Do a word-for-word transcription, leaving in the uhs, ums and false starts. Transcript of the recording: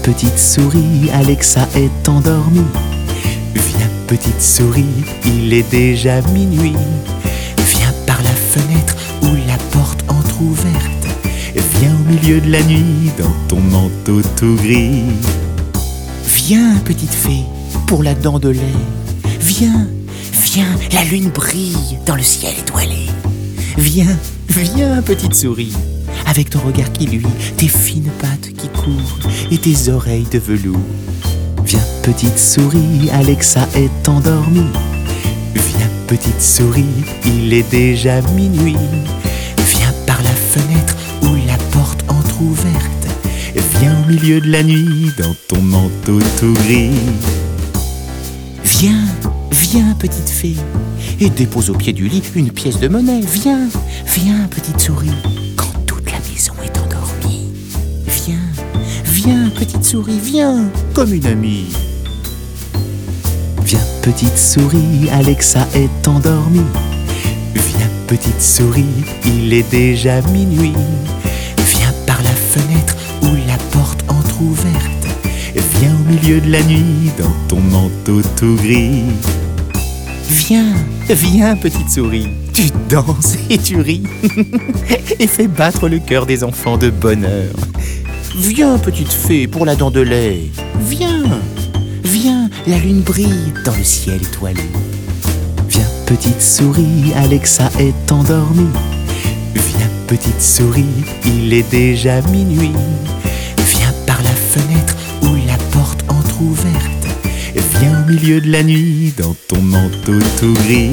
petite souris, Alexa est endormie. Viens petite souris, il est déjà minuit. Viens par la fenêtre ou la porte entr'ouverte. Viens au milieu de la nuit dans ton manteau tout gris. Viens petite fée pour la dent de lait. Viens, viens, la lune brille dans le ciel étoilé. Viens, viens petite souris, avec ton regard qui luit, tes fines pattes qui courent et tes oreilles de velours. Viens petite souris, Alexa est endormie. Viens petite souris, il est déjà minuit. Viens par la fenêtre ou la porte entr'ouverte. Viens au milieu de la nuit dans ton manteau tout gris. Viens, viens petite fée, et dépose au pied du lit une pièce de monnaie. Viens, viens petite souris, quand toute la maison est endormie. Viens, viens petite souris, viens, comme une amie. Viens petite souris, Alexa est endormie. Viens petite souris, il est déjà minuit. Viens par la fenêtre ou la porte entr'ouverte. Viens au milieu de la nuit dans ton manteau tout gris. Viens, viens petite souris, tu danses et tu ris et fais battre le cœur des enfants de bonheur. Viens petite fée pour la dent de lait. Viens, viens, la lune brille dans le ciel étoilé. Viens petite souris, Alexa est endormie. Viens petite souris, il est déjà minuit. Viens par la fenêtre ou la porte entr'ouverte. Viens au milieu de la nuit dans ton manteau tout gris.